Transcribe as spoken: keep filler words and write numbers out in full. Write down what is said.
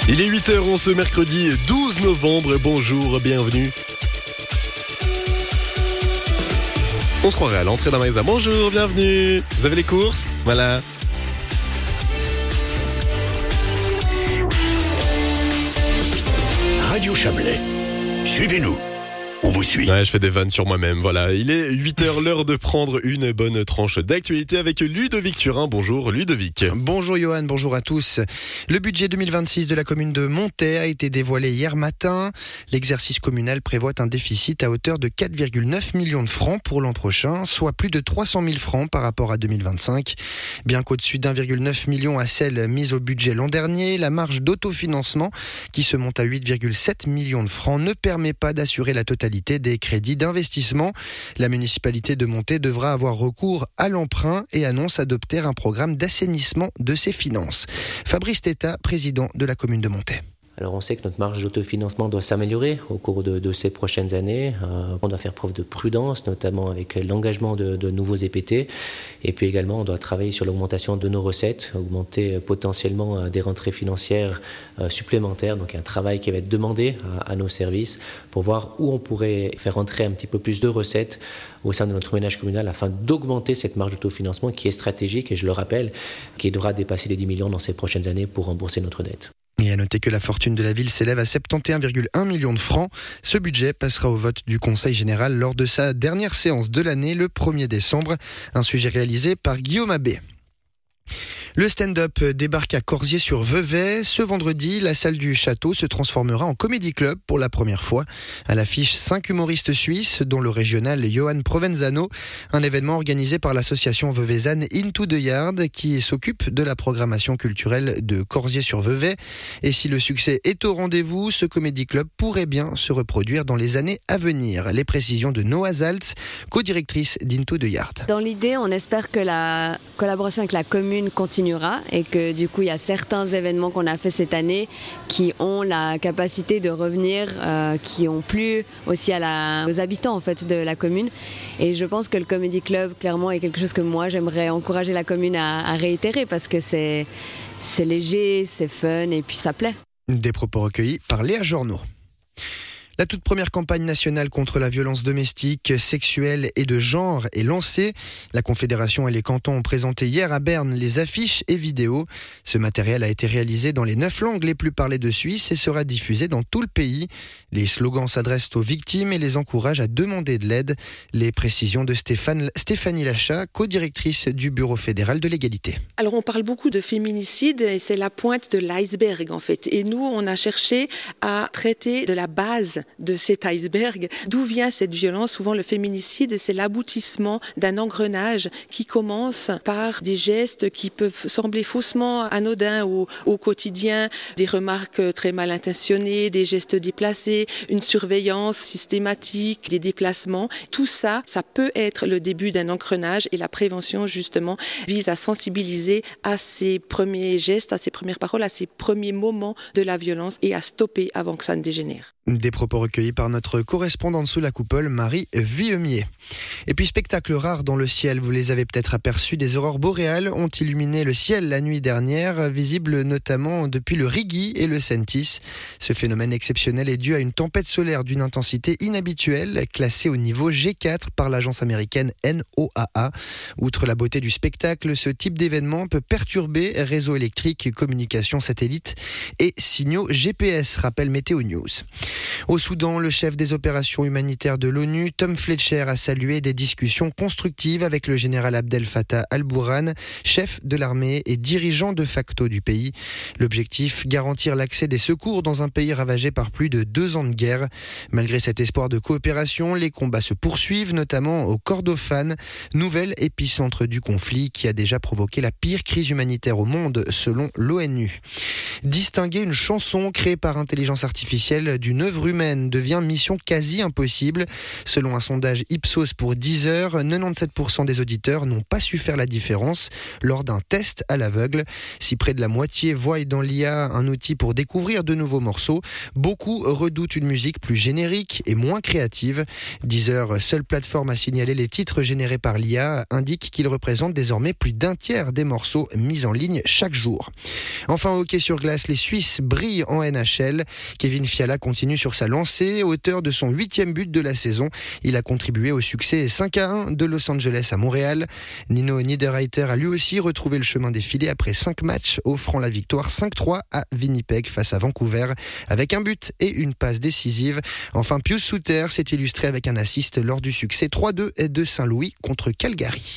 Il est huit heures, on ce mercredi douze novembre. Bonjour, bienvenue. On se croirait à l'entrée d'un magasin. Bonjour, bienvenue. Vous avez les courses ? Voilà. Radio Chablais. Suivez-nous. On vous suit. Ouais, je fais des vannes sur moi-même, voilà. Il est huit heures, l'heure de prendre une bonne tranche d'actualité avec Ludovic Turin. Bonjour Ludovic. Bonjour Johan, bonjour à tous. Le budget deux mille vingt-six de la commune de Montet a été dévoilé hier matin. L'exercice communal prévoit un déficit à hauteur de quatre virgule neuf millions de francs pour l'an prochain, soit plus de trois cent mille francs par rapport à deux mille vingt-cinq. Bien qu'au-dessus d'un virgule neuf million à celle mise au budget l'an dernier, la marge d'autofinancement, qui se monte à huit virgule sept millions de francs, ne permet pas d'assurer la totalité des crédits d'investissement. La municipalité de Montet devra avoir recours à l'emprunt et annonce adopter un programme d'assainissement de ses finances. Fabrice Teta, président de la commune de Montet. Alors on sait que notre marge d'autofinancement doit s'améliorer au cours de, de ces prochaines années. Euh, on doit faire preuve de prudence, notamment avec l'engagement de, de nouveaux E P T. Et puis également, on doit travailler sur l'augmentation de nos recettes, augmenter potentiellement des rentrées financières euh, supplémentaires. Donc un travail qui va être demandé à, à nos services pour voir où on pourrait faire rentrer un petit peu plus de recettes au sein de notre ménage communal afin d'augmenter cette marge d'autofinancement qui est stratégique et je le rappelle, qui devra dépasser les dix millions dans ces prochaines années pour rembourser notre dette. Et à noter que la fortune de la ville s'élève à soixante et un virgule un millions de francs. Ce budget passera au vote du Conseil général lors de sa dernière séance de l'année, le premier décembre. Un sujet réalisé par Guillaume Abbé. Le stand-up débarque à Corzier-sur-Vevey. Ce vendredi, la salle du château se transformera en comédie club pour la première fois. À l'affiche, cinq humoristes suisses, dont le régional Johan Provenzano. Un événement organisé par l'association veuvezane Into the Yard, qui s'occupe de la programmation culturelle de Corzier-sur-Vevey. Et si le succès est au rendez-vous, ce comédie club pourrait bien se reproduire dans les années à venir. Les précisions de Noah Zaltz, co-directrice d'Into the Yard. Dans l'idée, on espère que la collaboration avec la commune continue et que du coup il y a certains événements qu'on a fait cette année qui ont la capacité de revenir, euh, qui ont plu aussi à la, aux habitants en fait de la commune. Et je pense que le Comedy Club clairement est quelque chose que moi j'aimerais encourager la commune à, à réitérer parce que c'est, c'est léger, c'est fun et puis ça plaît. Des propos recueillis par Léa Journeau. La toute première campagne nationale contre la violence domestique, sexuelle et de genre est lancée. La Confédération et les cantons ont présenté hier à Berne les affiches et vidéos. Ce matériel a été réalisé dans les neuf langues les plus parlées de Suisse et sera diffusé dans tout le pays. Les slogans s'adressent aux victimes et les encouragent à demander de l'aide. Les précisions de Stéphane, Stéphanie Lachat, co-directrice du Bureau fédéral de l'égalité. Alors on parle beaucoup de féminicide et c'est la pointe de l'iceberg en fait. Et nous, on a cherché à traiter de la base de cet iceberg. D'où vient cette violence ? Souvent le féminicide, c'est l'aboutissement d'un engrenage qui commence par des gestes qui peuvent sembler faussement anodins au, au quotidien, des remarques très mal intentionnées, des gestes déplacés, une surveillance systématique, des déplacements. Tout ça, ça peut être le début d'un engrenage et la prévention justement vise à sensibiliser à ces premiers gestes, à ces premières paroles, à ces premiers moments de la violence et à stopper avant que ça ne dégénère. Des propos recueillis par notre correspondante sous la coupole, Marie Vieumier. Et puis, spectacle rare dans le ciel, vous les avez peut-être aperçus, des aurores boréales ont illuminé le ciel la nuit dernière, visibles notamment depuis le Rigi et le Sentis. Ce phénomène exceptionnel est dû à une tempête solaire d'une intensité inhabituelle, classée au niveau G quatre par l'agence américaine N O A A. Outre la beauté du spectacle, ce type d'événement peut perturber réseaux électriques, communications satellites et signaux G P S, rappelle Météo News. Au Soudan, le chef des opérations humanitaires de l'ONU, Tom Fletcher, a salué des discussions constructives avec le général Abdel Fattah al-Burhan, chef de l'armée et dirigeant de facto du pays. L'objectif, garantir l'accès des secours dans un pays ravagé par plus de deux ans de guerre. Malgré cet espoir de coopération, les combats se poursuivent, notamment au Kordofan, nouvel épicentre du conflit qui a déjà provoqué la pire crise humanitaire au monde, selon l'ONU. Distinguer une chanson créée par intelligence artificielle d'une d'une œuvre humaine devient mission quasi impossible. Selon un sondage Ipsos pour Deezer, quatre-vingt-dix-sept pour cent des auditeurs n'ont pas su faire la différence lors d'un test à l'aveugle. Si près de la moitié voient dans l'I A un outil pour découvrir de nouveaux morceaux, beaucoup redoutent une musique plus générique et moins créative. Deezer, seule plateforme à signaler les titres générés par l'I A, indique qu'il représente désormais plus d'un tiers des morceaux mis en ligne chaque jour. Enfin, au hockey sur glace, les Suisses brillent en N H L. Kevin Fiala continue sur sa lancée, auteur de son huitième but de la saison. Il a contribué au succès cinq à un de Los Angeles à Montréal. Nino Niederreiter a lui aussi retrouvé le chemin des filets après cinq matchs, offrant la victoire cinq trois à Winnipeg face à Vancouver, avec un but et une passe décisive. Enfin, Pius Suter s'est illustré avec un assist lors du succès trois deux de Saint-Louis contre Calgary.